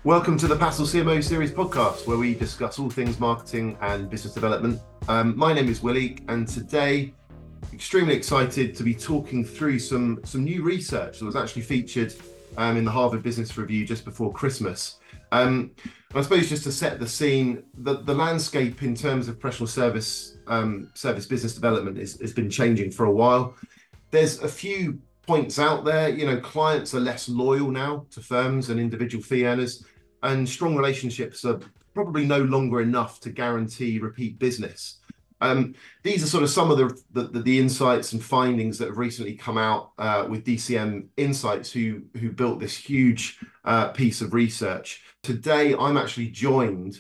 Welcome to the Passel CMO Series podcast, where we discuss all things marketing and business development. My name is Willie, and today, extremely excited to be talking through some new research that was actually featured in the Harvard Business Review just before Christmas. I suppose just to set the scene, the landscape in terms of professional service business development has been changing for a while. There's a few points out there. Clients are less loyal now to firms and individual fee earners, and strong relationships are probably no longer enough to guarantee repeat business. These are sort of some of the insights and findings that have recently come out with DCM Insights, who built this huge piece of research. Today, I'm actually joined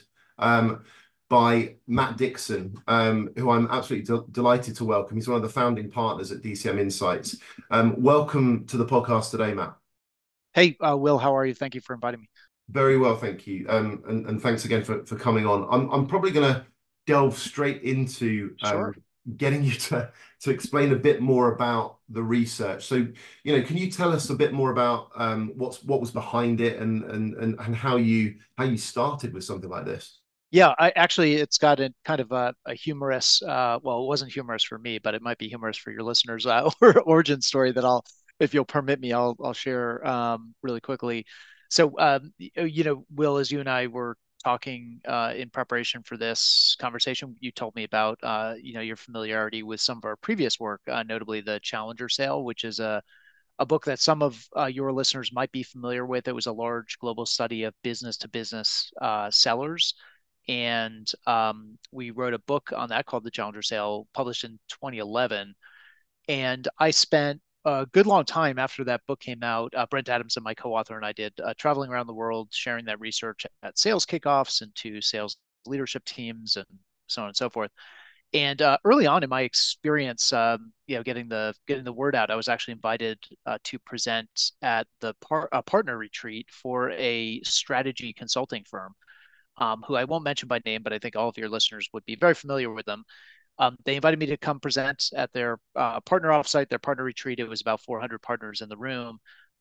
by Matt Dixon, who I'm absolutely delighted to welcome. He's one of the founding partners at DCM Insights. Welcome to the podcast today, Matt. Hey, Will, how are you? Thank you for inviting me. Very well, thank you. And thanks again for coming on. I'm probably going to delve straight into Sure. getting you to explain a bit more about the research. So, can you tell us a bit more about what was behind it and how you started with something like this? Yeah, it's got a kind of a humorous, well, it wasn't humorous for me, but it might be humorous for your listeners, or origin story that if you'll permit me, I'll share really quickly. So, Will, as you and I were talking in preparation for this conversation, you told me about, your familiarity with some of our previous work, notably the Challenger Sale, which is a book that some of your listeners might be familiar with. It was a large global study of business to business sellers. And we wrote a book on that called The Challenger Sale, published in 2011. And I spent a good long time after that book came out. Brent Adamson, my co-author, and I did traveling around the world, sharing that research at sales kickoffs and to sales leadership teams and so on and so forth. And early on in my experience, getting the word out, I was actually invited to present at the partner retreat for a strategy consulting firm, who I won't mention by name, but I think all of your listeners would be very familiar with them. They invited me to come present at their partner offsite, their partner retreat. It was about 400 partners in the room.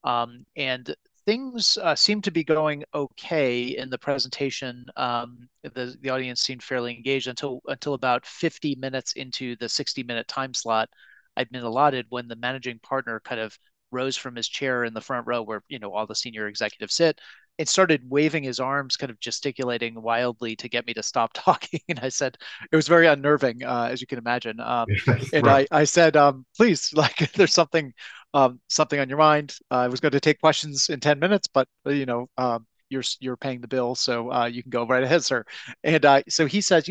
And things seemed to be going okay in the presentation. The audience seemed fairly engaged until about 50 minutes into the 60-minute time slot I'd been allotted, when the managing partner kind of rose from his chair in the front row where all the senior executives sit, and started waving his arms, kind of gesticulating wildly to get me to stop talking. And I said, it was very unnerving, as you can imagine. And Right. I said, please, like, if there's something on your mind. I was going to take questions in 10 minutes, but you're paying the bill, so you can go right ahead, sir. And so he says,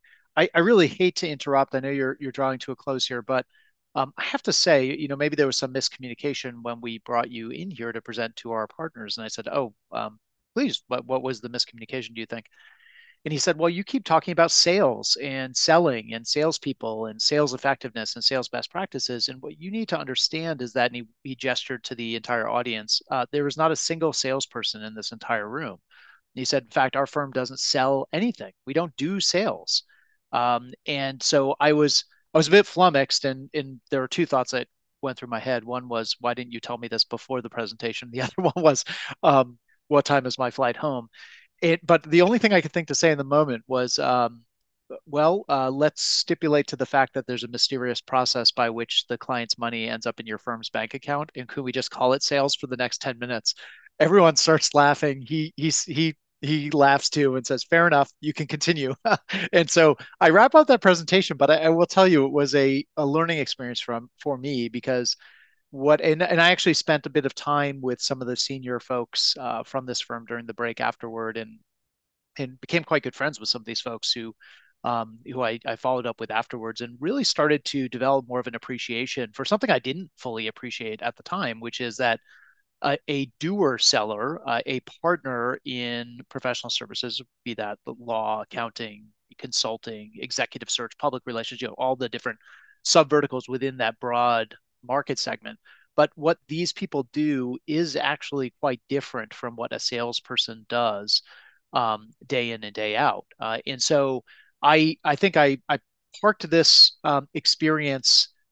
I really hate to interrupt. I know you're drawing to a close here, but I have to say, maybe there was some miscommunication when we brought you in here to present to our partners. And I said, oh, please, what was the miscommunication, do you think? And he said, well, you keep talking about sales and selling and salespeople and sales effectiveness and sales best practices. And what you need to understand is that, and he gestured to the entire audience, there is not a single salesperson in this entire room. And he said, in fact, our firm doesn't sell anything. We don't do sales. And so I was a bit flummoxed, and there were two thoughts that went through my head. One was, why didn't you tell me this before the presentation? The other one was, what time is my flight home? But the only thing I could think to say in the moment was, let's stipulate to the fact that there's a mysterious process by which the client's money ends up in your firm's bank account, and could we just call it sales for the next 10 minutes? Everyone starts laughing. He laughs too and says, "Fair enough, you can continue." And so I wrap up that presentation, but I will tell you, it was a learning experience for me, because and I actually spent a bit of time with some of the senior folks from this firm during the break afterward, and became quite good friends with some of these folks who I followed up with afterwards, and really started to develop more of an appreciation for something I didn't fully appreciate at the time, which is that a doer seller, a partner in professional services, be that the law, accounting, consulting, executive search, public relations, all the different subverticals within that broad market segment. But what these people do is actually quite different from what a salesperson does, day in and day out. And so I think I parked this experience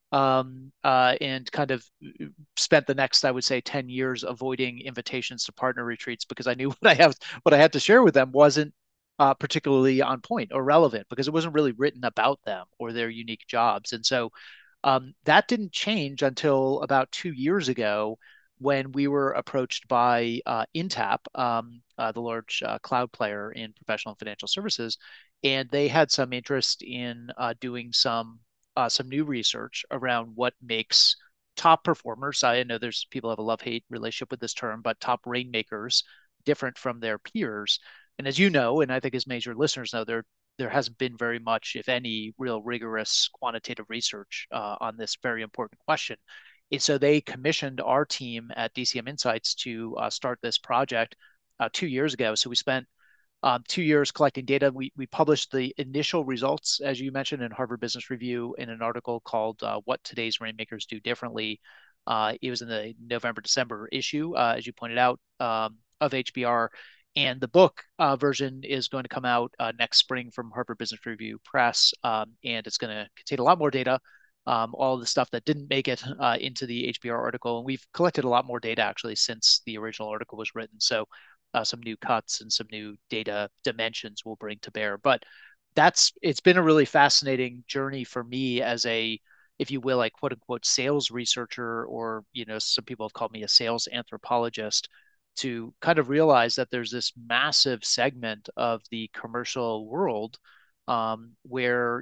and kind of spent the next, I would say, 10 years avoiding invitations to partner retreats because I knew what I had to share with them wasn't particularly on point or relevant because it wasn't really written about them or their unique jobs. And so that didn't change until about 2 years ago when we were approached by Intap, the large cloud player in professional and financial services, and they had some interest in doing some new research around what makes top performers. I know there's people have a love-hate relationship with this term, but top rainmakers different from their peers. And as you know, and I think as major listeners know, there hasn't been very much, if any, real rigorous quantitative research on this very important question. And so they commissioned our team at DCM Insights to start this project 2 years ago. So we spent 2 years collecting data. We published the initial results, as you mentioned, in Harvard Business Review in an article called "What Today's Rainmakers Do Differently." It was in the November-December issue, as you pointed out, of HBR. And the book version is going to come out next spring from Harvard Business Review Press, and it's going to contain a lot more data, all the stuff that didn't make it into the HBR article. And we've collected a lot more data actually since the original article was written. So some new cuts and some new data dimensions we'll bring to bear. But it's been a really fascinating journey for me as a, if you will, like quote unquote sales researcher, or some people have called me a sales anthropologist, to kind of realize that there's this massive segment of the commercial world where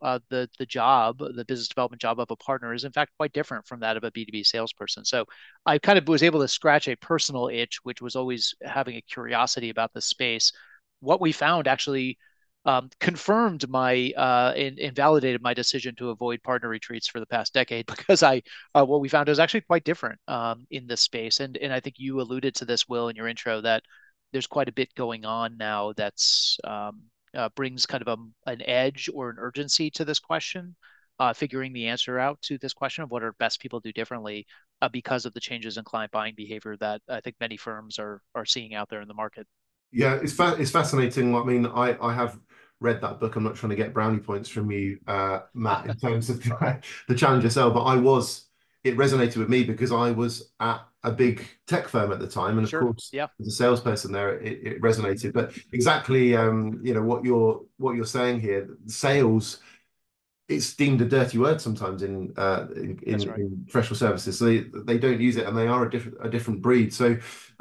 the business development job of a partner is in fact quite different from that of a B2B salesperson. So I kind of was able to scratch a personal itch, which was always having a curiosity about the space. What we found actually confirmed my and validated my decision to avoid partner retreats for the past decade because I what we found is actually quite different in this space. And I think you alluded to this, Will, in your intro, that there's quite a bit going on now that's brings kind of an edge or an urgency to this question, figuring the answer out to this question of what are best people do differently because of the changes in client buying behavior that I think many firms are seeing out there in the market. Yeah, it's fascinating. I mean, I have read that book. I'm not trying to get brownie points from you, Matt, in terms of the Challenger sale, but it resonated with me because I was at a big tech firm at the time, and of Sure. course, Yeah. as a salesperson there, it resonated. But exactly, what you're saying here, sales, it's deemed a dirty word sometimes in That's right. in professional services. So they don't use it, and they are a different breed. So,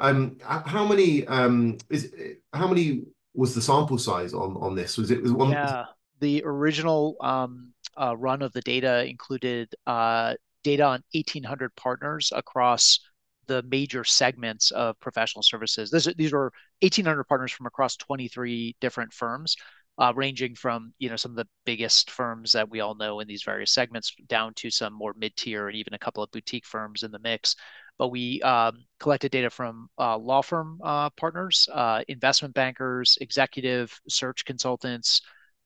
how many was the sample size on this? Was one? Yeah. The original run of the data included data on 1,800 partners across the major segments of professional services. These were 1,800 partners from across 23 different firms, ranging from some of the biggest firms that we all know in these various segments down to some more mid-tier and even a couple of boutique firms in the mix. But we collected data from law firm partners, investment bankers, executive search consultants,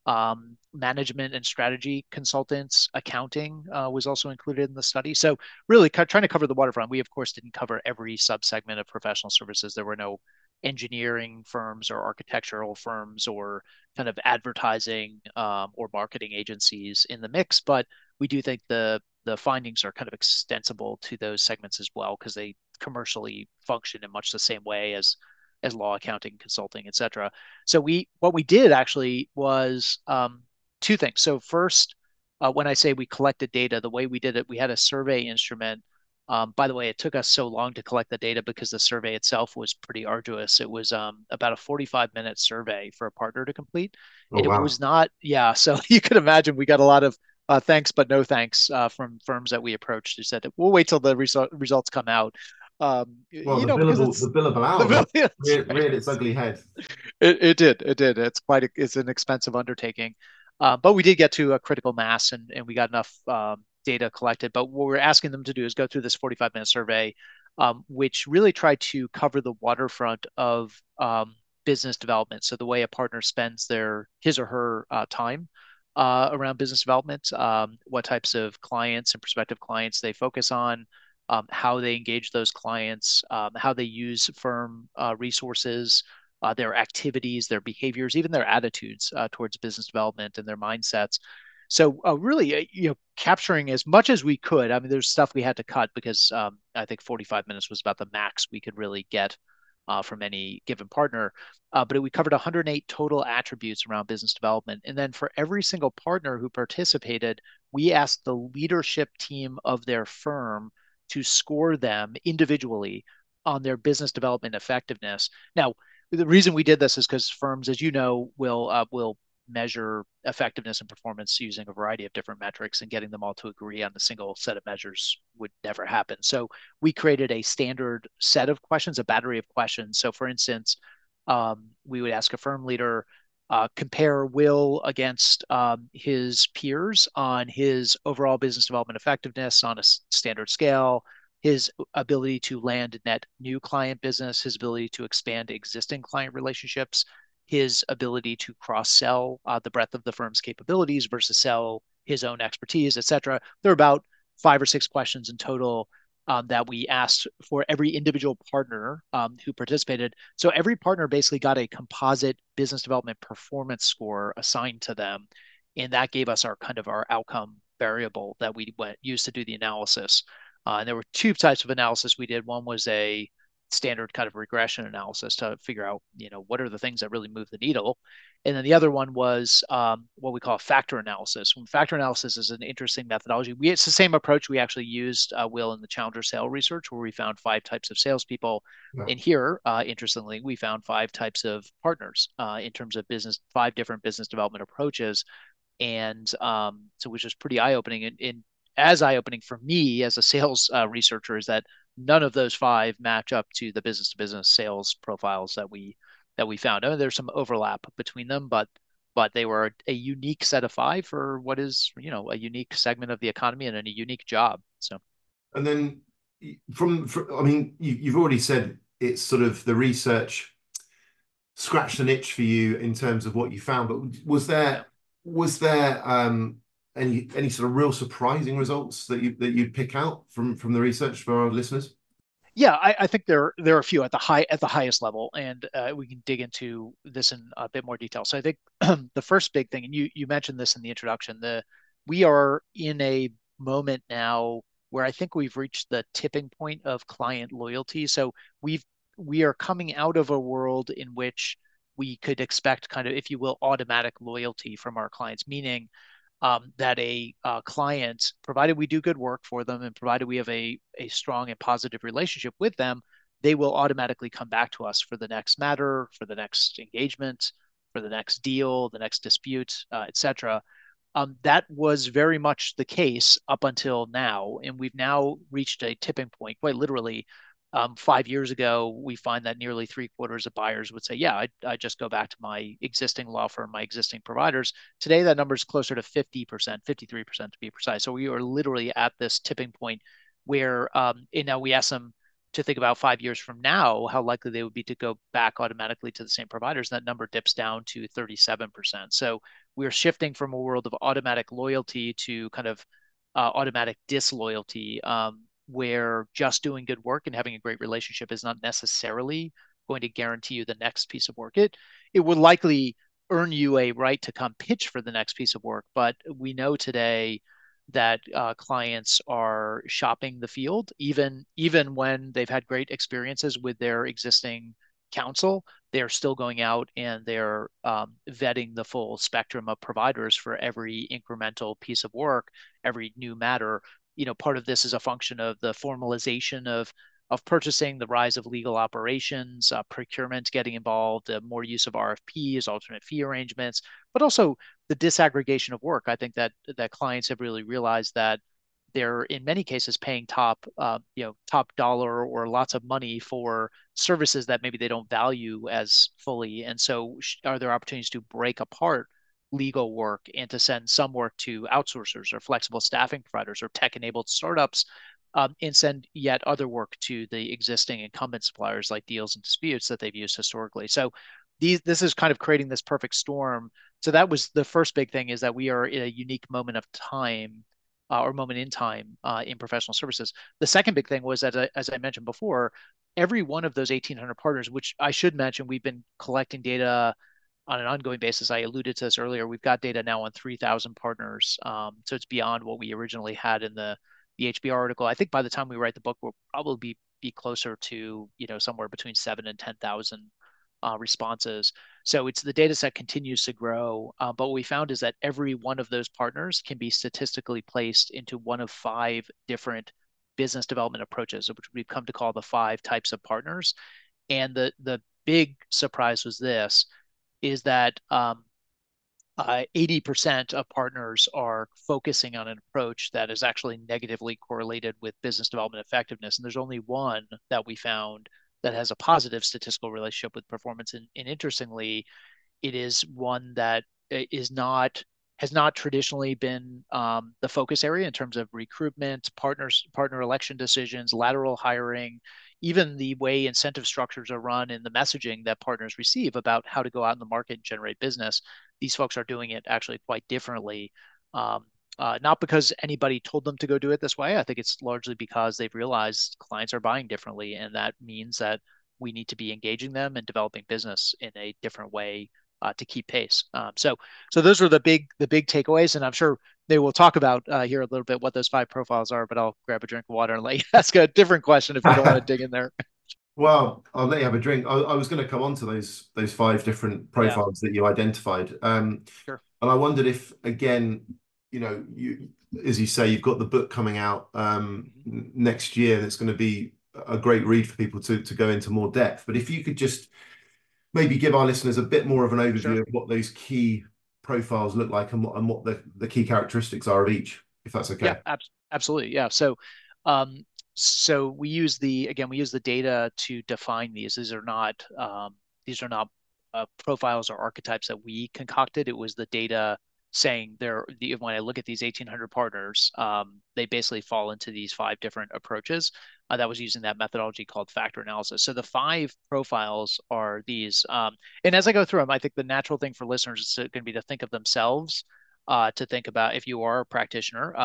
management and strategy consultants, accounting was also included in the study. So really trying to cover the waterfront. We of course didn't cover every subsegment of professional services. There were no engineering firms or architectural firms or kind of advertising or marketing agencies in the mix, but we do think the findings are kind of extensible to those segments as well because they commercially function in much the same way as law, accounting, consulting, et cetera. So what we did actually was two things. So first, when I say we collected data, the way we did it, we had a survey instrument. By the way, it took us so long to collect the data because the survey itself was pretty arduous. It was about a 45-minute survey for a partner to complete. Oh And it wow! was not, yeah. So you could imagine we got a lot of thanks, but no thanks from firms that we approached who said, we'll wait till the results come out. Well, Because it's the billable the hour millions, right? reared its ugly head. It did. It's an expensive undertaking, but we did get to a critical mass, and we got enough data collected. But what we're asking them to do is go through this 45-minute survey, which really tried to cover the waterfront of business development. So the way a partner spends his or her time around business development, what types of clients and prospective clients they focus on, how they engage those clients, how they use firm resources, their activities, their behaviors, even their attitudes towards business development and their mindsets. So really, capturing as much as we could. I mean, there's stuff we had to cut because I think 45 minutes was about the max we could really get from any given partner. But we covered 108 total attributes around business development. And then for every single partner who participated, we asked the leadership team of their firm to score them individually on their business development effectiveness. Now, the reason we did this is because firms, as you know, will measure effectiveness and performance using a variety of different metrics, and getting them all to agree on a single set of measures would never happen. So we created a standard set of questions, a battery of questions. So for instance, we would ask a firm leader, compare Will against his peers on his overall business development effectiveness on a standard scale, his ability to land net new client business, his ability to expand existing client relationships, his ability to cross sell the breadth of the firm's capabilities versus sell his own expertise, et cetera. There are about 5 or 6 questions in total that we asked for every individual partner who participated. So every partner basically got a composite business development performance score assigned to them, and that gave us our outcome variable that we used to do the analysis. And there were 2 types of analysis we did. One was a standard kind of regression analysis to figure out, what are the things that really move the needle. And then the other one was what we call factor analysis. When factor analysis is an interesting methodology. It's the same approach we actually used, Will, in the Challenger Sale Research, where we found 5 types of salespeople. Yeah. And here, interestingly, we found 5 types of partners in terms of 5 different business development approaches. And so, which is pretty eye-opening. And as eye-opening for me as a sales researcher is that none of those 5 match up to the business-to-business sales profiles that we found. I mean, there's some overlap between them, but they were a unique set of 5 for what is, a unique segment of the economy and a unique job. So, And then I mean, you've already said it's sort of the research scratched an itch for you in terms of what you found, but yeah. was there any sort of real surprising results that you'd pick out from the research for our listeners? Yeah, I think there are a few at the highest level, and we can dig into this in a bit more detail. So I think the first big thing, and you mentioned this in the introduction, we are in a moment now where I think we've reached the tipping point of client loyalty. So we are coming out of a world in which we could expect kind of, if you will, automatic loyalty from our clients, meaning that a client, provided we do good work for them and provided we have a strong and positive relationship with them, they will automatically come back to us for the next matter, for the next engagement, for the next deal, the next dispute, et cetera. That was very much the case up until now. And we've now reached a tipping point, quite literally. 5 years ago, we find that nearly 3/4 of buyers would say, yeah, I just go back to my existing law firm, my existing providers. Today, that number is closer to 50%, 53% to be precise. So we are literally at this tipping point where, and now we ask them to think about 5 years from now, how likely they would be to go back automatically to the same providers. And that number dips down to 37%. So we're shifting from a world of automatic loyalty to kind of automatic disloyalty, where just doing good work and having a great relationship is not necessarily going to guarantee you the next piece of work. It would likely earn you a right to come pitch for the next piece of work, but we know today that clients are shopping the field, even when they've had great experiences with their existing counsel. They're still going out and they're vetting the full spectrum of providers for every incremental piece of work, every new matter. Part of this is a function of the formalization of purchasing, the rise of legal operations, procurement getting involved, more use of RFPs, alternate fee arrangements, but also the disaggregation of work. I think that clients have really realized that they're in many cases paying top dollar or lots of money for services that maybe they don't value as fully. And so, are there opportunities to break apart legal work and to send some work to outsourcers or flexible staffing providers or tech-enabled startups, and send yet other work to the existing incumbent suppliers like deals and disputes that they've used historically. So this is kind of creating this perfect storm. So that was the first big thing, is that we are in a unique moment of time, or moment in time, in professional services. The second big thing was that, as I mentioned before, every one of those 1,800 partners, which I should mention, we've been collecting data on an ongoing basis. I alluded to this earlier. We've got data now on 3,000 partners. So it's beyond what we originally had in the HBR article. I think by the time we write the book, we'll probably be closer to, somewhere between 7 and 10,000 responses. So it's the data set continues to grow. But what we found is that every one of those partners can be statistically placed into one of 5 different business development approaches, which we've come to call the 5 types of partners. And the big surprise was this is that 80% of partners are focusing on an approach that is actually negatively correlated with business development effectiveness. And there's only one that we found that has a positive statistical relationship with performance. And interestingly, it is one that is not has not traditionally been the focus area in terms of recruitment, partner election decisions, lateral hiring, even the way incentive structures are run and the messaging that partners receive about how to go out in the market and generate business. These folks are doing it actually quite differently. Not because anybody told them to go do it this way. I think it's largely because they've realized clients are buying differently, and that means that we need to be engaging them and developing business in a different way to keep pace. So those are the big takeaways, and I'm sure they will talk about here a little bit what those 5 profiles are. But I'll grab a drink of water and let you ask a different question if you don't want to dig in there. Well, I'll let you have a drink. I was going to come on to those 5 different Yeah, profiles that you identified. sure. And I wondered if, again, as you say, you've got the book coming out Mhm. next year, and it's going to be a great read for people to go into more depth. But if you could just maybe give our listeners a bit more of an overview Sure. of what those key profiles look like and what the key characteristics are of each, if that's Yeah, okay. absolutely. Yeah. Um, so we use the data to define these. These are not profiles or archetypes that we concocted. It was the data saying when I look at these 1,800 partners, they basically fall into these 5 different approaches. That was using that methodology called factor analysis. So the 5 profiles are these. And as I go through them, I think the natural thing for listeners is going to be to think of themselves, to think about if you are a practitioner,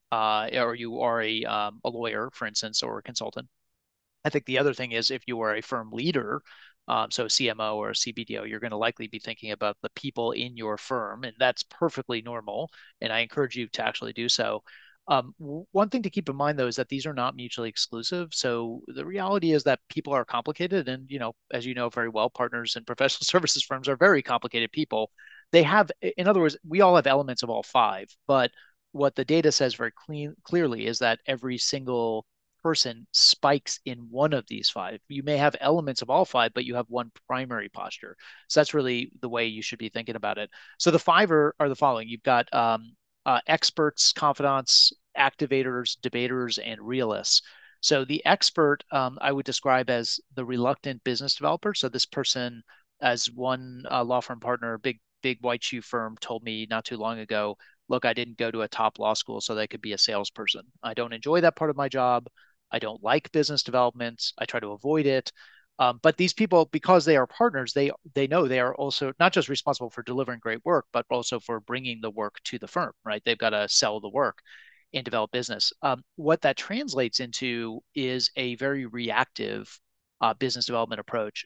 or you are a lawyer, for instance, or a consultant. I think the other thing is if you are a firm leader, so a CMO or a CBDO, you're going to likely be thinking about the people in your firm, and that's perfectly normal. And I encourage you to actually do so. One thing to keep in mind, though, is that these are not mutually exclusive. So the reality is that people are complicated, and as you know very well, partners and professional services firms are very complicated people. They have, in other words, we all have elements of all 5, but what the data says very clearly is that every single person spikes in one of these 5. You may have elements of all 5, but you have one primary posture. So that's really the way you should be thinking about it. So the 5 are the following. You've got experts, confidants, activators, debaters, and realists. So the expert, I would describe as the reluctant business developer. So this person, as one law firm partner, big white shoe firm, told me not too long ago, look, I didn't go to a top law school so that I could be a salesperson. I don't enjoy that part of my job. I don't like business development. I try to avoid it. But these people, because they are partners, they know they are also not just responsible for delivering great work, but also for bringing the work to the firm, right? They've got to sell the work and develop business. What that translates into is a very reactive business development approach.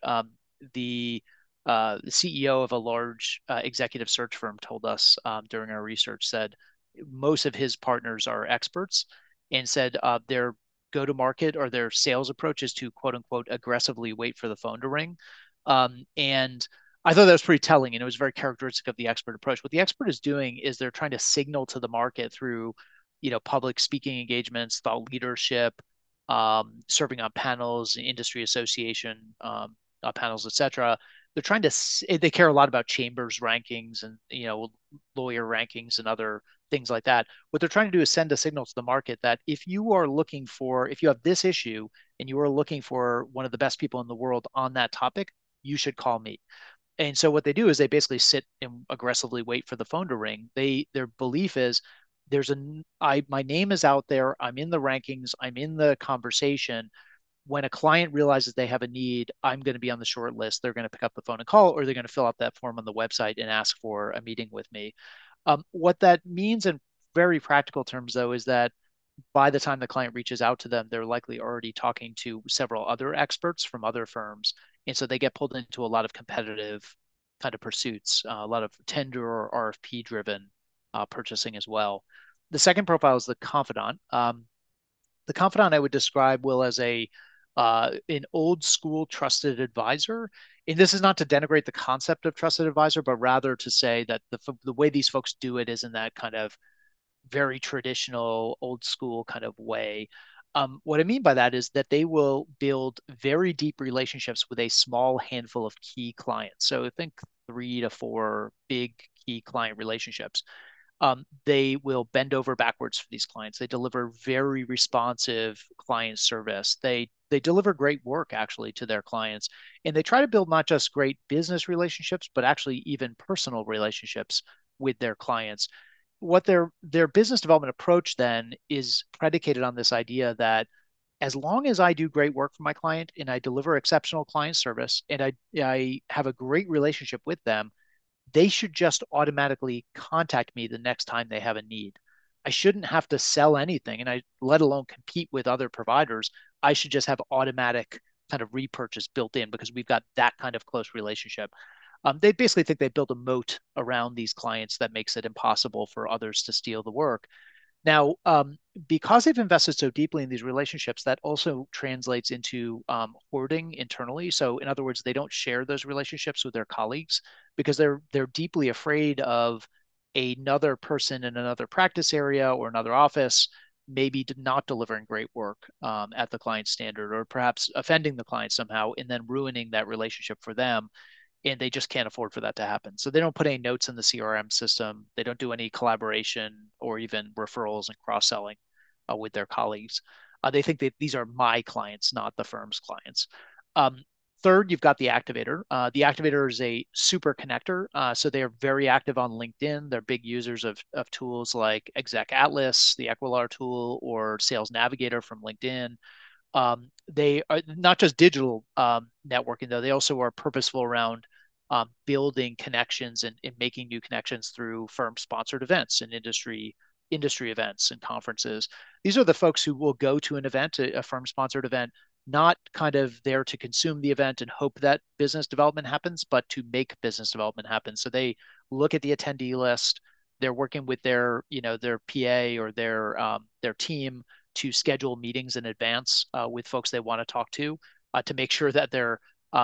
The CEO of a large executive search firm told us during our research, said most of his partners are experts, and said their go to market or their sales approach is to quote unquote aggressively wait for the phone to ring. And I thought that was pretty telling, and it was very characteristic of the expert approach. What the expert is doing is they're trying to signal to the market through, public speaking engagements, thought leadership, serving on panels, industry association panels, etc. They're trying to they care a lot about chambers rankings and lawyer rankings and other things like that. What they're trying to do is send a signal to the market that if you have this issue and you are looking for one of the best people in the world on that topic, you should call me. And so what they do is they basically sit and aggressively wait for the phone to ring. Their belief is my name is out there, I'm in the rankings, I'm in the conversation. When a client realizes they have a need, I'm going to be on the short list. They're going to pick up the phone and call, or they're going to fill out that form on the website and ask for a meeting with me. What that means in very practical terms, though, is that by the time the client reaches out to them, they're likely already talking to several other experts from other firms. And so they get pulled into a lot of competitive kind of pursuits, a lot of tender or RFP driven purchasing as well. The second profile is the confidant. The confidant I would describe, Will, as a an old school trusted advisor. And this is not to denigrate the concept of trusted advisor, but rather to say that the way these folks do it is in that kind of very traditional, old school kind of way. What I mean by that is that they will build very deep relationships with a small handful of key clients. So think 3 to 4 big key client relationships. They will bend over backwards for these clients. They deliver very responsive client service. They deliver great work actually to their clients, and they try to build not just great business relationships, but actually even personal relationships with their clients. What their business development approach then is predicated on this idea that as long as I do great work for my client and I deliver exceptional client service and I have a great relationship with them, they should just automatically contact me the next time they have a need. I shouldn't have to sell anything, and I let alone compete with other providers. I should just have automatic kind of repurchase built in because we've got that kind of close relationship. They basically think they built a moat around these clients that makes it impossible for others to steal the work. Now, because they've invested so deeply in these relationships, that also translates into hoarding internally. So, in other words, they don't share those relationships with their colleagues because they're deeply afraid of another person in another practice area or another office maybe not delivering great work at the client standard, or perhaps offending the client somehow and then ruining that relationship for them, and they just can't afford for that to happen. So they don't put any notes in the CRM system. They don't do any collaboration or even referrals and cross selling with their colleagues. They think that these are my clients, not the firm's clients. Um, Third, you've got the activator. The activator is a super connector. So they are very active on LinkedIn. They're big users of tools like Exec Atlas, the Equilar tool, or Sales Navigator from LinkedIn. They are not just digital networking, though. They also are purposeful around building connections and making new connections through firm sponsored events and industry events and conferences. These are the folks who will go to an event, a firm sponsored event, not kind of there to consume the event and hope that business development happens, but to make business development happen. So they look at the attendee list. They're working with their PA or their team to schedule meetings in advance with folks they want to make sure that they're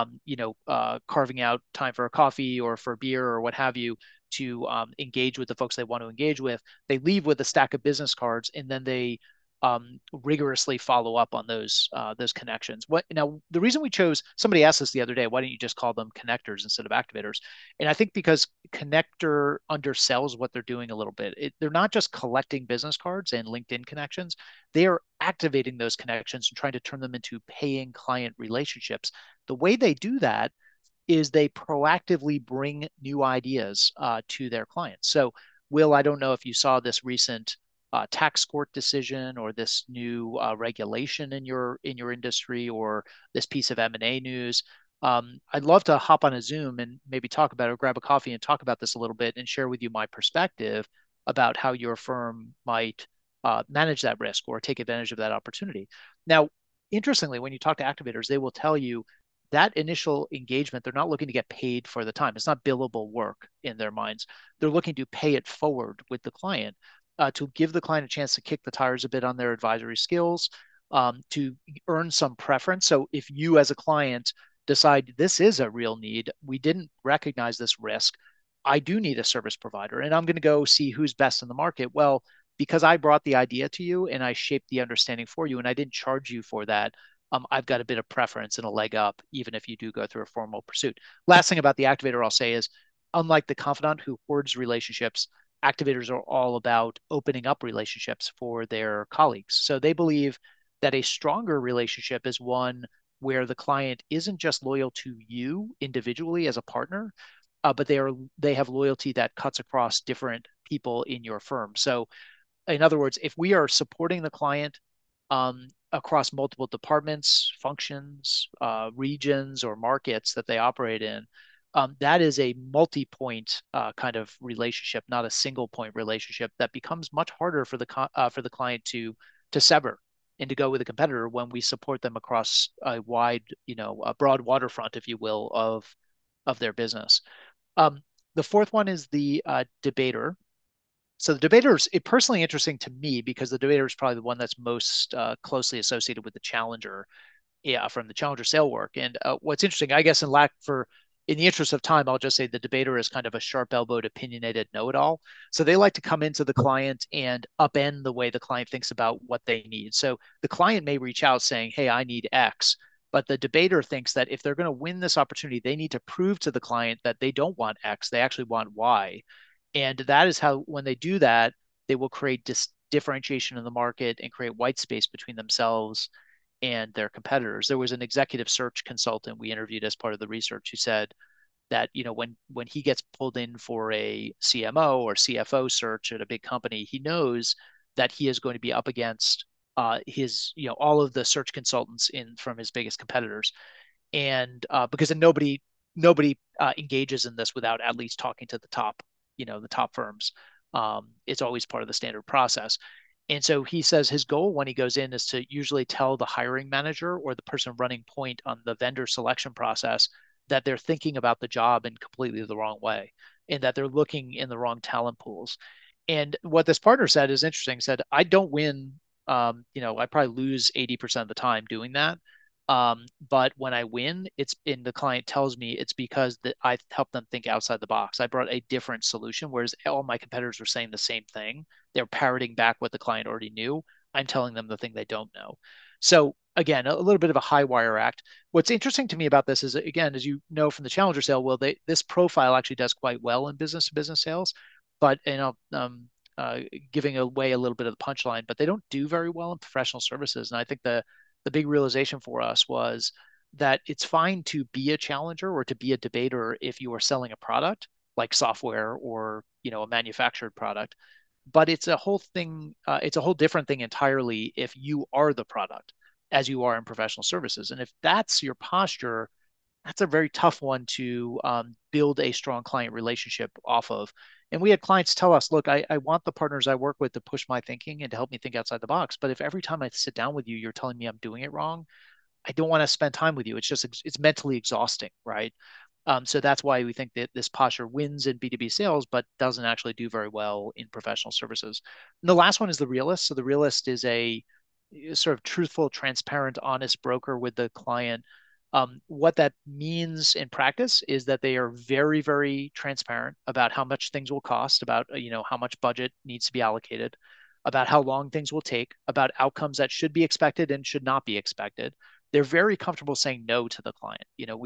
carving out time for a coffee or for a beer or what have you to engage with the folks they want to engage with. They leave with a stack of business cards, and then they rigorously follow up on those connections. What now? The reason we chose, somebody asked us the other day, why don't you just call them connectors instead of activators? And I think because connector undersells what they're doing a little bit. They're not just collecting business cards and LinkedIn connections; they are activating those connections and trying to turn them into paying client relationships. The way they do that is they proactively bring new ideas to their clients. So, Will, I don't know if you saw this recent tax court decision or this new regulation in your industry or this piece of M&A news. I'd love to hop on a Zoom and maybe talk about it, or grab a coffee and talk about this a little bit and share with you my perspective about how your firm might manage that risk or take advantage of that opportunity. Now, interestingly, when you talk to activators, they will tell you that initial engagement, they're not looking to get paid for the time. It's not billable work in their minds. They're looking to pay it forward with the client to give the client a chance to kick the tires a bit on their advisory skills, to earn some preference. So if you as a client decide this is a real need, we didn't recognize this risk, I do need a service provider and I'm going to go see who's best in the market. Well, because I brought the idea to you and I shaped the understanding for you and I didn't charge you for that, I've got a bit of preference and a leg up, even if you do go through a formal pursuit. Last thing about the activator I'll say is, unlike the confidant who hoards relationships, activators are all about opening up relationships for their colleagues. So they believe that a stronger relationship is one where the client isn't just loyal to you individually as a partner, but they have loyalty that cuts across different people in your firm. So in other words, if we are supporting the client across multiple departments, functions, regions, or markets that they operate in, that is a multi-point kind of relationship, not a single-point relationship that becomes much harder for the client to sever and to go with a competitor when we support them across a broad waterfront, if you will, of their business. Um, the fourth one is the debater. So the debater is personally interesting to me because the debater is probably the one that's most closely associated with the challenger, yeah, from the challenger sale work. And what's interesting, I guess, in the interest of time, I'll just say the debater is kind of a sharp-elbowed, opinionated know-it-all. So they like to come into the client and upend the way the client thinks about what they need. So the client may reach out saying, "Hey, I need X." But the debater thinks that if they're going to win this opportunity, they need to prove to the client that they don't want X, they actually want Y. And that is how, when they do that, they will create differentiation in the market and create white space between themselves and their competitors. There was an executive search consultant we interviewed as part of the research who said that, when he gets pulled in for a CMO or CFO search at a big company, he knows that he is going to be up against his, all of the search consultants in from his biggest competitors, and because nobody engages in this without at least talking to the top firms. It's always part of the standard process. And so he says his goal when he goes in is to usually tell the hiring manager or the person running point on the vendor selection process that they're thinking about the job in completely the wrong way and that they're looking in the wrong talent pools. And what this partner said is interesting. He said, I don't win, I probably lose 80% of the time doing that. But when I win, it's and the client tells me it's because that I helped them think outside the box. I brought a different solution, whereas all my competitors were saying the same thing. They're parroting back what the client already knew. I'm telling them the thing they don't know. So again, a little bit of a high wire act. What's interesting to me about this is, again, as you know from the challenger sale, well, this profile actually does quite well in business to business sales, but uh, giving away a little bit of the punchline, but they don't do very well in professional services. And I think the big realization for us was that it's fine to be a challenger or to be a debater if you are selling a product like software or a manufactured product, but it's a whole different thing entirely if you are the product as you are in professional services. And if that's your posture, that's a very tough one to build a strong client relationship off of. And we had clients tell us, look, I want the partners I work with to push my thinking and to help me think outside the box. But if every time I sit down with you, you're telling me I'm doing it wrong, I don't want to spend time with you. It's mentally exhausting, right? So that's why we think that this posture wins in B2B sales, but doesn't actually do very well in professional services. And the last one is the realist. So the realist is a sort of truthful, transparent, honest broker with the client. What that means in practice is that they are very, very transparent about how much things will cost, about how much budget needs to be allocated, about how long things will take, about outcomes that should be expected and should not be expected. They're very comfortable saying no to the client.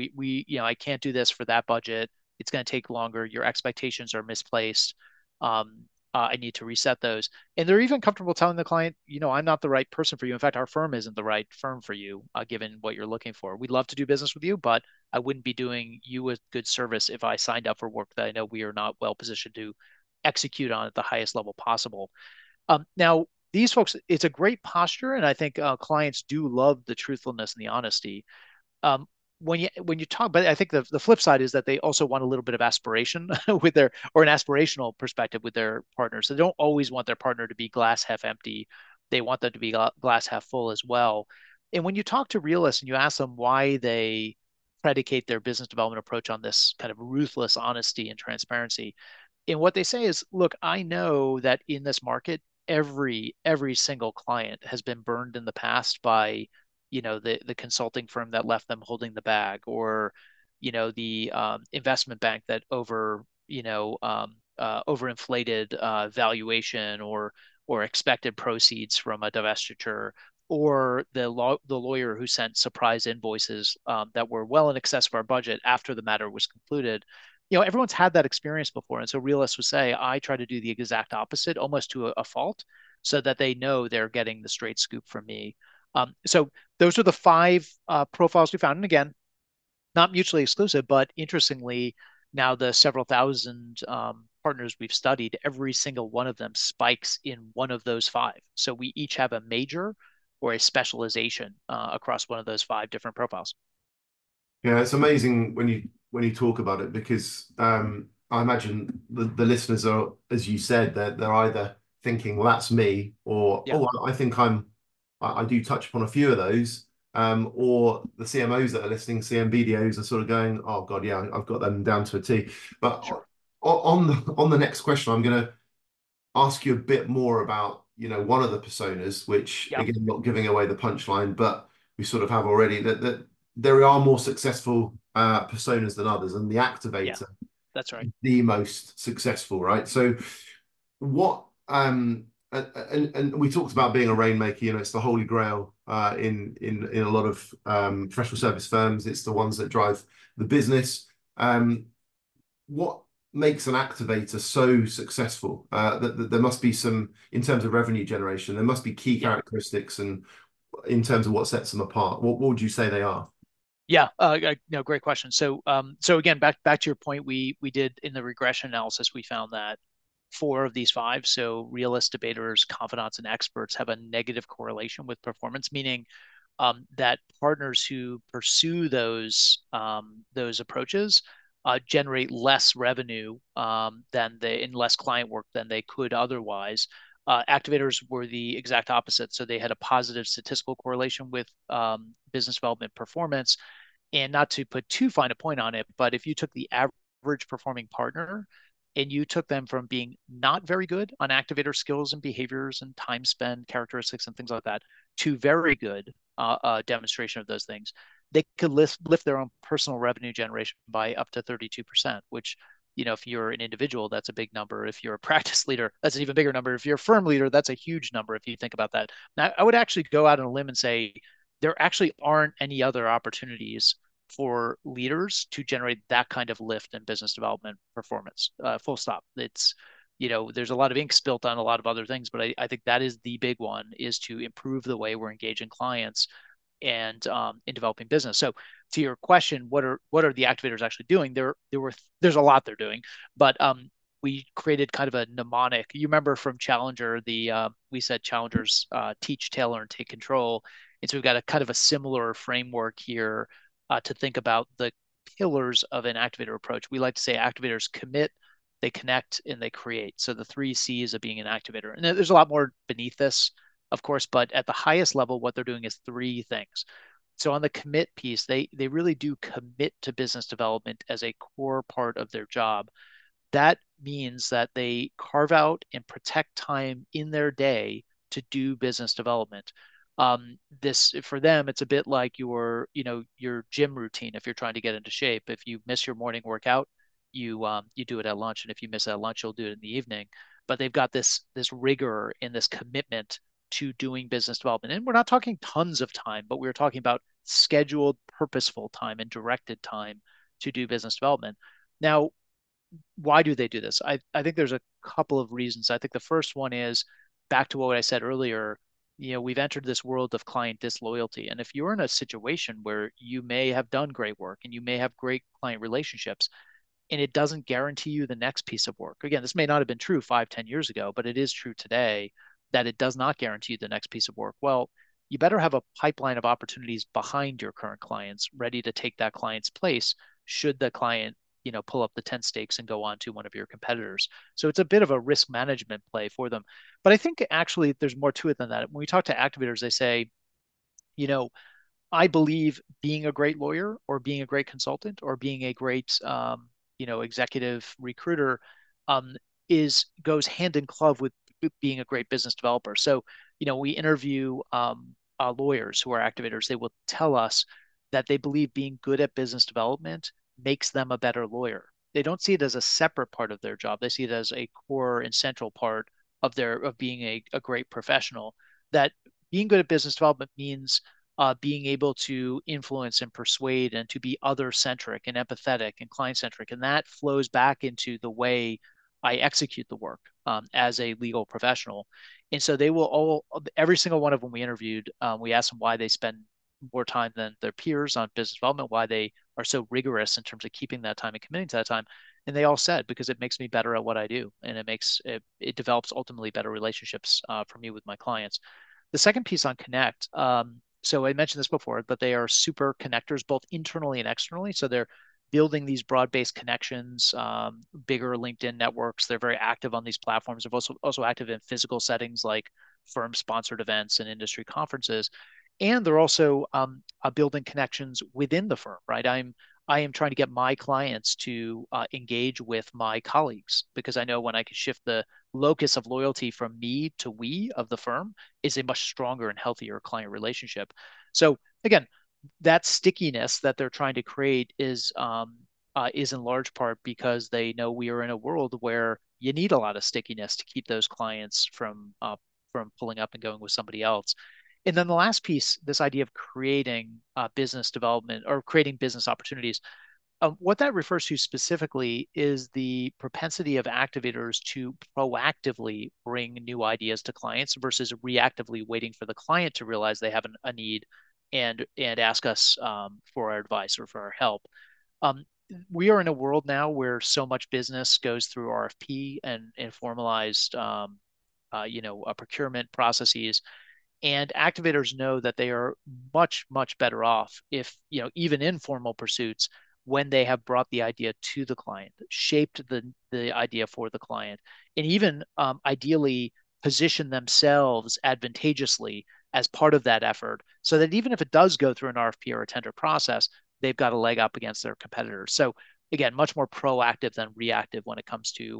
I can't do this for that budget. It's going to take longer. Your expectations are misplaced. I need to reset those. And they're even comfortable telling the client, I'm not the right person for you. In fact, our firm isn't the right firm for you, given what you're looking for. We'd love to do business with you, but I wouldn't be doing you a good service if I signed up for work that I know we are not well positioned to execute on at the highest level possible. Now, these folks, it's a great posture, and I think clients do love the truthfulness and the honesty. Um, when you talk, but I think the flip side is that they also want a little bit of aspiration with their or an aspirational perspective with their partners. So they don't always want their partner to be glass half empty. They want them to be glass half full as well. And when you talk to realists and you ask them why they predicate their business development approach on this kind of ruthless honesty and transparency, and what they say is, look, I know that in this market, every single client has been burned in the past by, the consulting firm that left them holding the bag, or, the investment bank that overinflated valuation or expected proceeds from a divestiture, or the lawyer who sent surprise invoices that were well in excess of our budget after the matter was concluded. Everyone's had that experience before. And so realists would say, I try to do the exact opposite, almost to a fault, so that they know they're getting the straight scoop from me. So those are the five profiles we found. And again, not mutually exclusive, but interestingly, now the several thousand partners we've studied, every single one of them spikes in one of those five. So we each have a major or a specialization across one of those five different profiles. Yeah, it's amazing when you talk about it because I imagine the listeners are, as you said, they're either thinking, well, that's me, or Yeah. oh, I think I do touch upon a few of those. or the CMOs that are listening, CMBDOs are sort of going, oh God, yeah, I've got them down to a T. But Sure. on the next question, I'm going to ask you a bit more about, one of the personas, which Yeah. again, not giving away the punchline, but we sort of have already that there are more successful personas than others, and the Yeah. activator, That's right. the most successful, right? So what and we talked about being a rainmaker, it's the holy grail in a lot of professional service firms. It's the ones that drive the business. What makes an activator so successful? That there must be some, in terms of revenue generation, there must be key Yeah. characteristics, and in terms of what sets them apart, what would you say they are? Yeah, no, great question. So again, back to your point, we did in the regression analysis, we found that four of these five, so realists, debaters, confidants, and experts, have a negative correlation with performance, meaning that partners who pursue those approaches generate less revenue than they in less client work than they could otherwise. Activators were the exact opposite, so they had a positive statistical correlation with business development performance. And not to put too fine a point on it, but if you took the average performing partner and you took them from being not very good on activator skills and behaviors and time spent characteristics and things like that to very good demonstration of those things, they could lift their own personal revenue generation by up to 32%, which, if you're an individual, that's a big number. If you're a practice leader, that's an even bigger number. If you're a firm leader, that's a huge number if you think about that. Now, I would actually go out on a limb and say there actually aren't any other opportunities for leaders to generate that kind of lift in business development performance. Full stop. There's a lot of ink spilt on a lot of other things, but I think that is the big one, is to improve the way we're engaging clients and in developing business. So to your question, what are the activators actually doing? There's a lot they're doing, but we created kind of a mnemonic. You remember from Challenger, we said Challengers teach, tailor, and take control. And so we've got a kind of a similar framework here to think about the pillars of an activator approach. We like to say activators commit, they connect, and they create. So the three C's of being an activator. And there's a lot more beneath this, of course, but at the highest level, what they're doing is three things. So on the commit piece, they really do commit to business development as a core part of their job. That means that they carve out and protect time in their day to do business development. This for them, it's a bit like your gym routine. If you're trying to get into shape, if you miss your morning workout, you do it at lunch, and if you miss it at lunch, you'll do it in the evening. But they've got this rigor and this commitment to doing business development, and we're not talking tons of time, but we're talking about scheduled, purposeful time and directed time to do business development. Now, why do they do this? I think there's a couple of reasons. I think the first one is back to what I said earlier. We've entered this world of client disloyalty. And if you're in a situation where you may have done great work and you may have great client relationships, and it doesn't guarantee you the next piece of work. Again, this may not have been true 5, 10 years ago, but it is true today that it does not guarantee you the next piece of work. Well, you better have a pipeline of opportunities behind your current clients ready to take that client's place should the client pull up the tent stakes and go on to one of your competitors. So it's a bit of a risk management play for them. But I think actually there's more to it than that. When we talk to activators, they say, you know, I believe being a great lawyer or being a great consultant or being a great executive recruiter um, is goes hand in glove with being a great business developer. So we interview lawyers who are activators. They will tell us that they believe being good at business development makes them a better lawyer. They don't see it as a separate part of their job. They see it as a core and central part of being a great professional. That being good at business development means being able to influence and persuade and to be other centric and empathetic and client centric. And that flows back into the way I execute the work as a legal professional. And so they will every single one of them we interviewed, we asked them why they spend more time than their peers on business development, why they are so rigorous in terms of keeping that time and committing to that time. And they all said, because it makes me better at what I do. And it develops ultimately better relationships for me with my clients. The second piece on Connect, so I mentioned this before, but they are super connectors, both internally and externally. So they're building these broad-based connections, bigger LinkedIn networks. They're very active on these platforms. They're also active in physical settings like firm-sponsored events and industry conferences. and they're also building connections within the firm, right? I am trying to get my clients to engage with my colleagues because I know when I can shift the locus of loyalty from me to we of the firm is a much stronger and healthier client relationship. So again, that stickiness that they're trying to create is in large part because they know we are in a world where you need a lot of stickiness to keep those clients from pulling up and going with somebody else. And then the last piece, this idea of creating business development or creating business opportunities, what that refers to specifically is the propensity of activators to proactively bring new ideas to clients versus reactively waiting for the client to realize they have a need and ask us for our advice or for our help. Um, we are in a world now where so much business goes through RFP and formalized, procurement processes, and activators know that they are much, much better off if, even in formal pursuits, when they have brought the idea to the client, shaped the idea for the client, and even ideally position themselves advantageously as part of that effort so that even if it does go through an RFP or a tender process, they've got a leg up against their competitors. So again, much more proactive than reactive when it comes to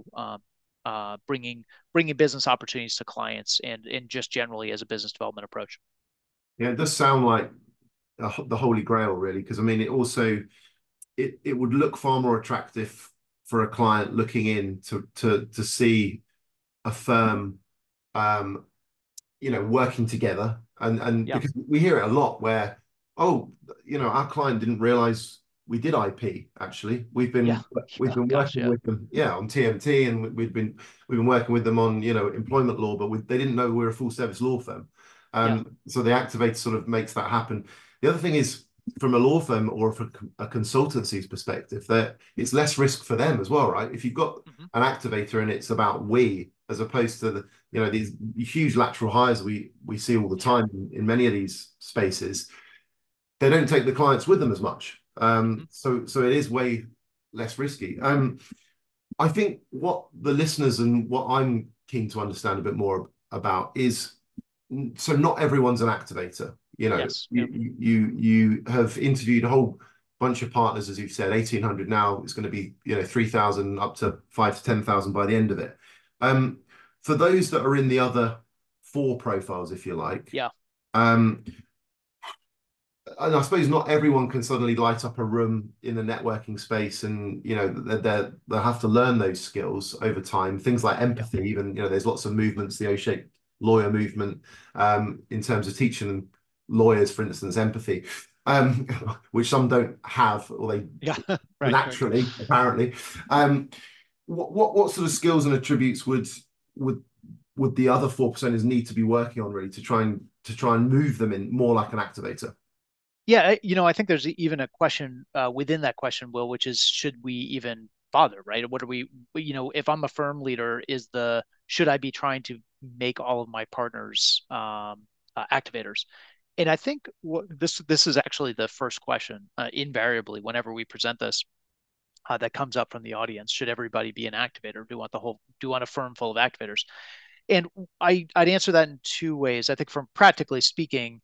bringing business opportunities to clients and just generally as a business development approach. Yeah, it does sound like the holy grail, really, because I mean, it also it would look far more attractive for a client looking in to see a firm, um, working together, and Yeah. because we hear it a lot where, oh, our client didn't realize we did IP. Actually, we've Yeah. been we've Oh, been gosh. working Yeah. with them, yeah, on TMT, and we've been working with them on employment law, but they didn't know we're a full service law firm. Yeah. So the activator sort of makes that happen. The other thing is, from a law firm or from a consultancy's perspective, that it's less risk for them as well, right? If you've got Hmm. an activator and it's about we, as opposed to these huge lateral hires we see all the Yeah. time in many of these spaces, they don't take the clients with them as much. Hmm. So it is way less risky. I think what the listeners and what I'm keen to understand a bit more about is, so not everyone's an activator. Yes. Yeah. You have interviewed a whole bunch of partners, as you've said, 1,800 now. It's going to be 3,000 up to 5 to 10,000 by the end of it. Um, for those that are in the other four profiles, if you like, Yeah. um, and I suppose not everyone can suddenly light up a room in the networking space, and they'll have to learn those skills over time. Things like Yeah. empathy, even there's lots of movements, the O-shaped lawyer movement, in terms of teaching lawyers, for instance, empathy, um, which some don't have, or they Yeah. Right. Right. naturally, apparently. Um, what sort of skills and attributes would would the other 4%ers need to be working on, really, to try and move them in more like an activator? Yeah, I think there's even a question within that question, Will, which is should we even bother, right? What are we, if I'm a firm leader, should I be trying to make all of my partners activators? And I think this is actually the first question invariably whenever we present this that comes up from the audience. Should everybody be an activator? Do you want a firm full of activators? And I'd answer that in two ways. I think from practically speaking,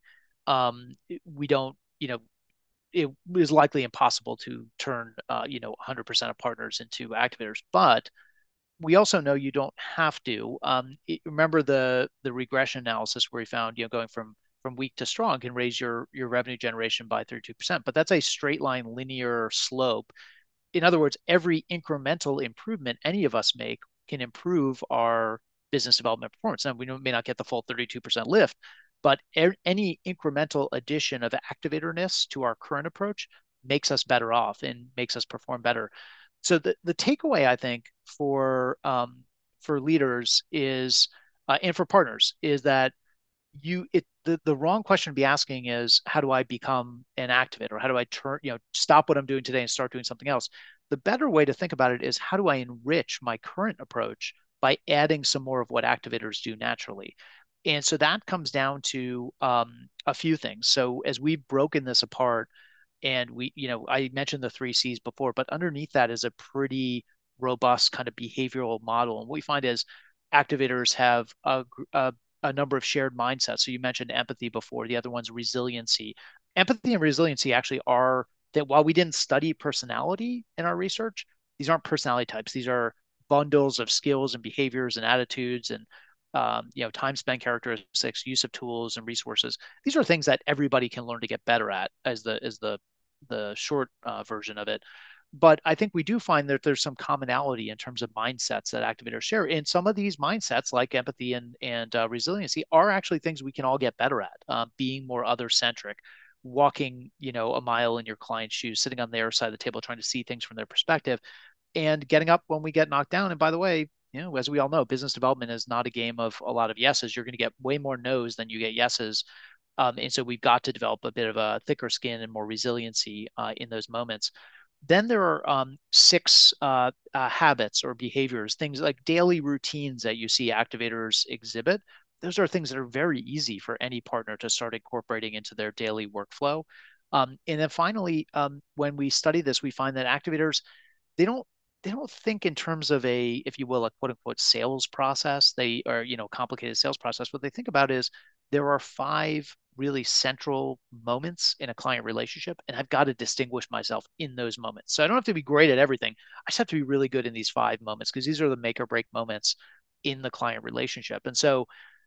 we don't, it is likely impossible to turn 100% of partners into activators, but we also know you don't have to. Remember the regression analysis where we found going from weak to strong can raise your revenue generation by 32%, but that's a straight line linear slope. In other words, every incremental improvement any of us make can improve our business development performance. And we may not get the full 32% lift, but any incremental addition of activatorness to our current approach makes us better off and makes us perform better. So the takeaway I think for leaders is and for partners is that the wrong question to be asking is how do I become an activator? How do I stop what I'm doing today and start doing something else? The better way to think about it is how do I enrich my current approach by adding some more of what activators do naturally? And so that comes down to a few things. So as we've broken this apart, and I mentioned the three C's before, but underneath that is a pretty robust kind of behavioral model. And what we find is activators have a number of shared mindsets. So you mentioned empathy before, the other one's resiliency. Empathy and resiliency actually are that while we didn't study personality in our research, these aren't personality types. These are bundles of skills and behaviors and attitudes and time spent characteristics, use of tools and resources. These are things that everybody can learn to get better at, as the short version of it. But I think we do find that there's some commonality in terms of mindsets that activators share. And some of these mindsets, like empathy and resiliency, are actually things we can all get better at. Being more other centric, walking a mile in your client's shoes, sitting on their side of the table, trying to see things from their perspective, and getting up when we get knocked down. And by the way, as we all know, business development is not a game of a lot of yeses. You're going to get way more no's than you get yeses. And so we've got to develop a bit of a thicker skin and more resiliency in those moments. Then there are six habits or behaviors, things like daily routines that you see activators exhibit. Those are things that are very easy for any partner to start incorporating into their daily workflow. And then finally, when we study this, we find that activators, they don't they don't think in terms of a, if you will, a quote unquote sales process. They are, complicated sales process. What they think about is there are five really central moments in a client relationship, and I've got to distinguish myself in those moments. So I don't have to be great at everything. I just have to be really good in these five moments because these are the make or break moments in the client relationship. And so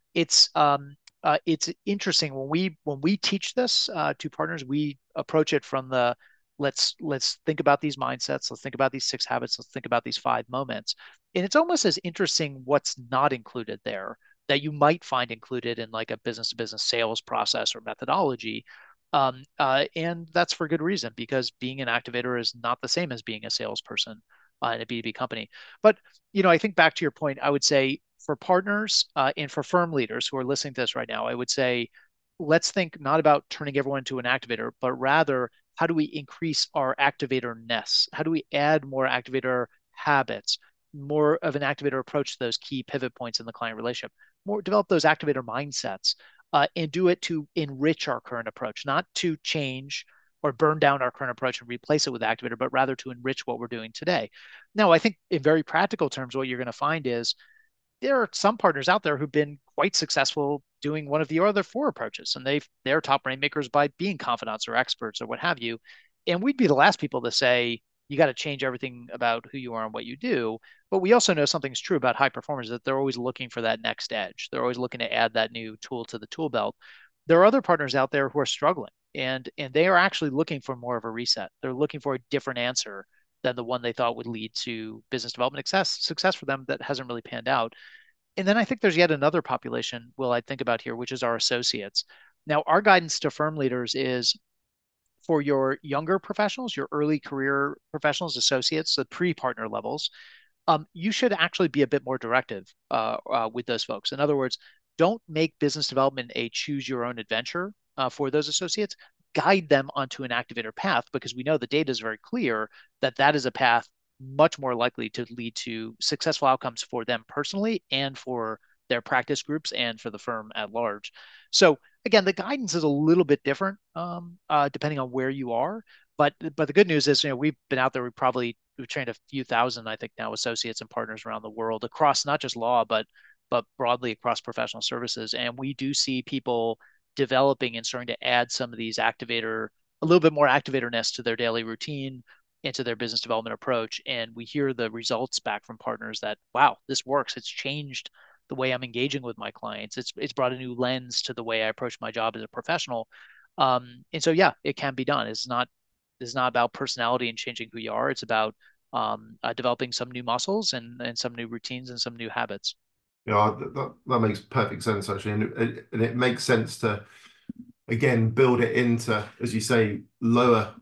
it's interesting when we teach this to partners, we approach it from the let's think about these mindsets, let's think about these six habits, let's think about these five moments, and it's almost as interesting what's not included there that you might find included in like a business to business sales process or methodology. And that's for good reason because being an activator is not the same as being a salesperson in a B2B company. But I think back to your point, I would say for partners and for firm leaders who are listening to this right now, I would say let's think not about turning everyone into an activator, but rather how do we increase our activator ness? How do we add more activator habits, more of an activator approach to those key pivot points in the client relationship, more develop those activator mindsets, and do it to enrich our current approach, not to change or burn down our current approach and replace it with activator, but rather to enrich what we're doing today. Now, I think in very practical terms, what you're going to find is there are some partners out there who've been quite successful doing one of the other four approaches, and they're top rainmakers by being confidants or experts or what have you. And we'd be the last people to say you got to change everything about who you are and what you do. But we also know something's true about high performers that they're always looking for that next edge. They're always looking to add that new tool to the tool belt. There are other partners out there who are struggling, and they are actually looking for more of a reset. They're looking for a different answer than the one they thought would lead to business development success for them that hasn't really panned out. And then I think there's yet another population, Will, I'd think about here, which is our associates. Now, our guidance to firm leaders is for your younger professionals, your early career professionals, associates, the pre-partner levels, you should actually be a bit more directive with those folks. In other words, don't make business development a choose your own adventure for those associates. Guide them onto an activator path because we know the data is very clear that that is a path much more likely to lead to successful outcomes for them personally and for their practice groups and for the firm at large. So again, the guidance is a little bit different depending on where you are. But the good news is, we've been out there. We've trained a few thousand, I think now, associates and partners around the world across not just law, but broadly across professional services. And we do see people developing and starting to add some of these a little bit more activatorness to their daily routine, into their business development approach. And we hear the results back from partners that, wow, this works. It's changed the way I'm engaging with my clients. It's brought a new lens to the way I approach my job as a professional. And so, yeah, it can be done. It's not about personality and changing who you are. It's about developing some new muscles and some new routines and some new habits. Yeah, that makes perfect sense actually, and it makes sense to again build it into, as you say, lower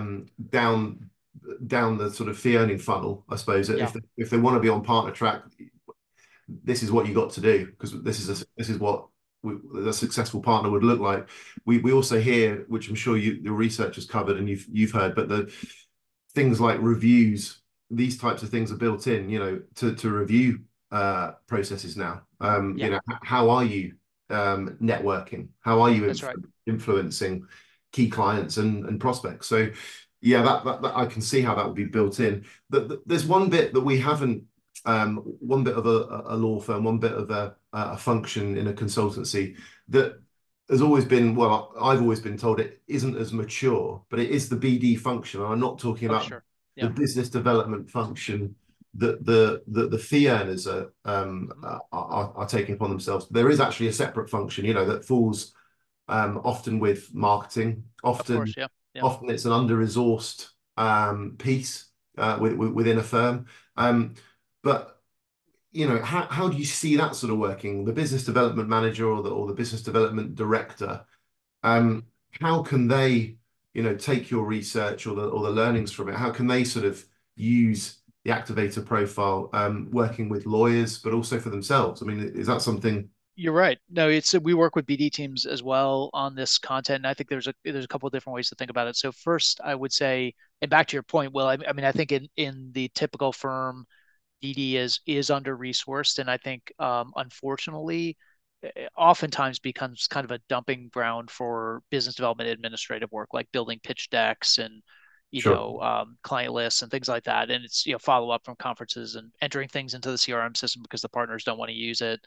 down the sort of fee earning funnel, I suppose. Yeah, If they want to be on partner track, this is what you got to do because this is what a successful partner would look like. We also hear, which I'm sure the research has covered and you've heard, but the things like reviews, these types of things are built in, to review processes now. yeah, How are you networking? How are you that's right. influencing key clients and prospects? So yeah, that I can see how that would be built in. There's one bit that we haven't, one bit of a law firm, one bit of a function in a consultancy that has always been, well, I've always been told it isn't as mature, but it is the BD function. I'm not talking Oh, about sure. the Yeah. business development function that the fee earners Hmm. are taking upon themselves. There is actually a separate function, that falls often with marketing. Of course. Often, Yeah. Yeah. often it's an under-resourced piece within a firm. But how do you see that sort of working? The business development manager or the business development director, um, how can they, take your research or the learnings from it? How can they sort of use the activator profile, working with lawyers, but also for themselves? I mean, is that something? You're right. No, it's we work with BD teams as well on this content, and I think there's a couple of different ways to think about it. So first, I would say, and back to your point, Will, I mean, I think in the typical firm, BD is under resourced, and I think unfortunately, oftentimes becomes kind of a dumping ground for business development administrative work, like building pitch decks and Sure. client lists and things like that. And it's follow up from conferences and entering things into the CRM system because the partners don't want to use it.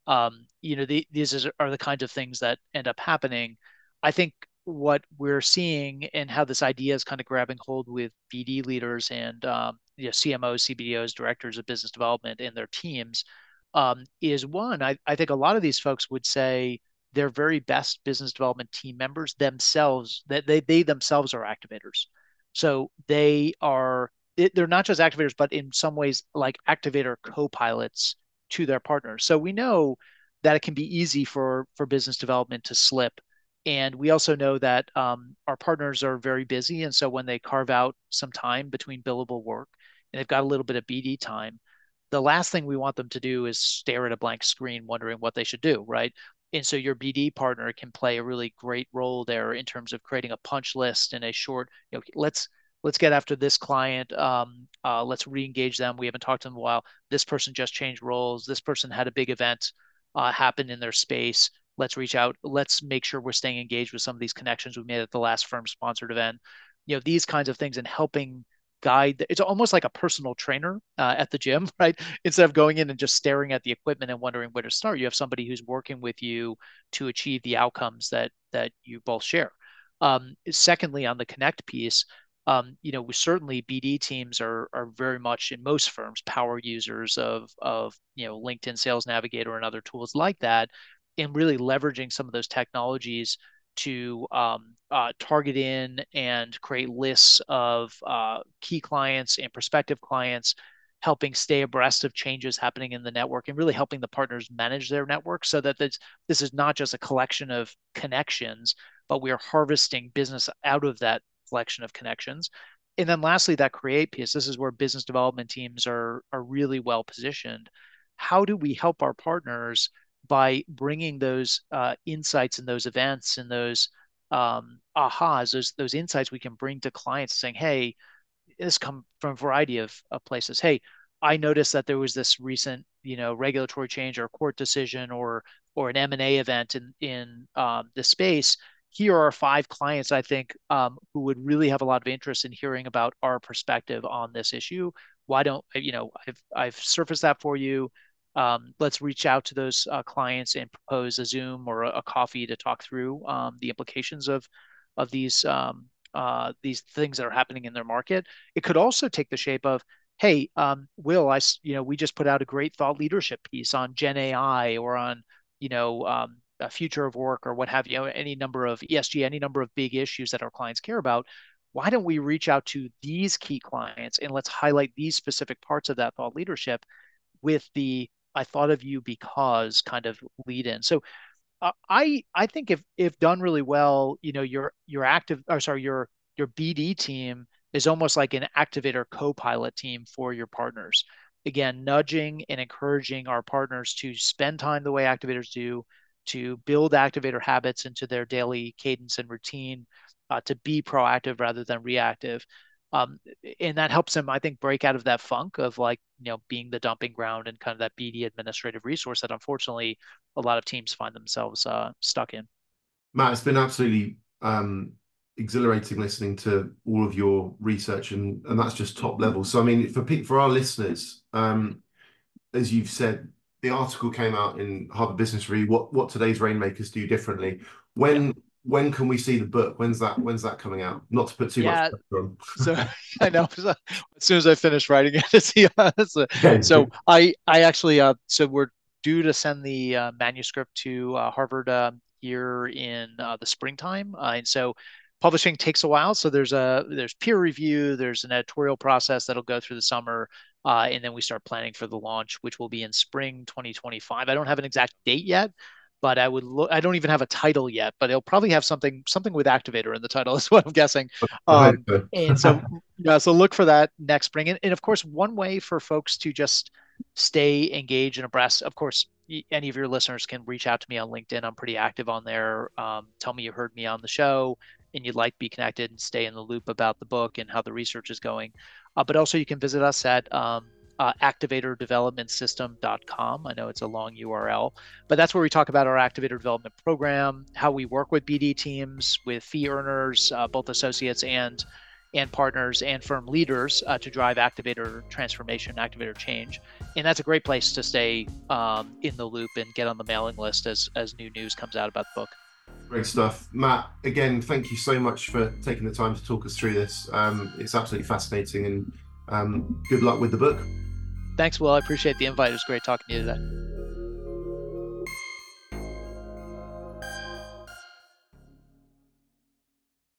These are the kinds of things that end up happening. I think what we're seeing and how this idea is kind of grabbing hold with BD leaders and CMOs, CBDOs, directors of business development and their teams is one. I think a lot of these folks would say their very best business development team members themselves, that they themselves are activators. So they're not just activators, but in some ways like activator co-pilots to their partners. So we know that it can be easy for business development to slip. And we also know that our partners are very busy. And so when they carve out some time between billable work and they've got a little bit of BD time, the last thing we want them to do is stare at a blank screen wondering what they should do, right? And so your BD partner can play a really great role there in terms of creating a punch list and a short, let's get after this client. Let's re-engage them. We haven't talked to them in a while. This person just changed roles. This person had a big event happen in their space. Let's reach out. Let's make sure we're staying engaged with some of these connections we made at the last firm sponsored event. These kinds of things and helping guide. It's almost like a personal trainer at the gym, right? Instead of going in and just staring at the equipment and wondering where to start, you have somebody who's working with you to achieve the outcomes that you both share. Secondly, on the connect piece, we certainly BD teams are very much in most firms power users of LinkedIn Sales Navigator and other tools like that, and really leveraging some of those technologies to target in and create lists of key clients and prospective clients, helping stay abreast of changes happening in the network and really helping the partners manage their network so that this is not just a collection of connections, but we are harvesting business out of that collection of connections. And then lastly, that create piece, this is where business development teams are really well positioned. How do we help our partners by bringing those insights and those events and those ahas, those insights we can bring to clients saying, hey, this come from a variety of places. Hey, I noticed that there was this recent, regulatory change or court decision or an M&A event in this space. Here are 5 clients I think who would really have a lot of interest in hearing about our perspective on this issue. Why don't I've surfaced that for you. Let's reach out to those clients and propose a Zoom or a coffee to talk through the implications of these things that are happening in their market. It could also take the shape of, hey, Will, we just put out a great thought leadership piece on Gen AI or on, a future of work or what have you, any number of ESG, any number of big issues that our clients care about. Why don't we reach out to these key clients and let's highlight these specific parts of that thought leadership with the I thought of you because kind of lead in. So I think if done really well, your active or sorry your BD team is almost like an activator co-pilot team for your partners. Again, nudging and encouraging our partners to spend time the way activators do, to build activator habits into their daily cadence and routine, to be proactive rather than reactive. Um, and that helps them, I think, break out of that funk of like, being the dumping ground and kind of that BD administrative resource that unfortunately a lot of teams find themselves stuck in. Matt, it's been absolutely exhilarating listening to all of your research, and that's just top level. So, I mean, for our listeners, as you've said, the article came out in Harvard Business Review. What today's rainmakers do differently. Yeah. When can we see the book? When's that coming out? Not to put too much Yeah. pressure on. So I know as soon as I finish writing it, to be honest. Okay. So I actually so we're due to send the manuscript to Harvard here in the springtime, and so publishing takes a while. So there's peer review, there's an editorial process that'll go through the summer, and then we start planning for the launch, which will be in spring 2025. I don't have an exact date yet, but I would look. I don't even have a title yet, but it'll probably have something with activator in the title is what I'm guessing. I hope And so. so yeah, so look for that next spring. And of course, one way for folks to just stay engaged and abreast, of course, any of your listeners can reach out to me on LinkedIn. I'm pretty active on there. Tell me you heard me on the show and you'd like to be connected and stay in the loop about the book and how the research is going. But also you can visit us at activatordevelopmentsystem.com. I know it's a long URL, but that's where we talk about our activator development program, how we work with BD teams, with fee earners, both associates and partners and firm leaders to drive activator transformation, activator change. And that's a great place to stay in the loop and get on the mailing list as new news comes out about the book. Great stuff. Matt, again, thank you so much for taking the time to talk us through this. It's absolutely fascinating, and good luck with the book. Thanks, Will. I appreciate the invite. It was great talking to you today.